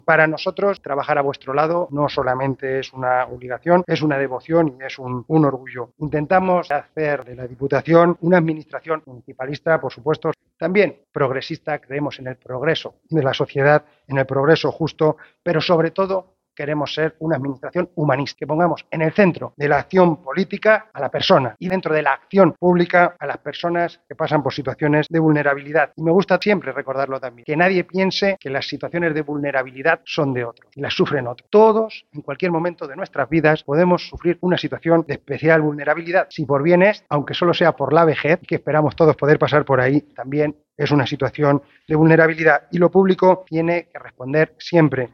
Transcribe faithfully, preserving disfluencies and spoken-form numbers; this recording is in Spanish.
Para nosotros, trabajar a vuestro lado no solamente es una obligación, es una devoción y es un, un orgullo. Intentamos hacer de la Diputación una administración municipalista, por supuesto, también progresista. Creemos en el progreso de la sociedad, en el progreso justo, pero sobre todo queremos ser una administración humanista, que pongamos en el centro de la acción política a la persona y dentro de la acción pública a las personas que pasan por situaciones de vulnerabilidad. Y me gusta siempre recordarlo también, que nadie piense que las situaciones de vulnerabilidad son de otros y las sufren otros. Todos, en cualquier momento de nuestras vidas, podemos sufrir una situación de especial vulnerabilidad. Si por bien es, aunque solo sea por la vejez, que esperamos todos poder pasar por ahí, también es una situación de vulnerabilidad y lo público tiene que responder siempre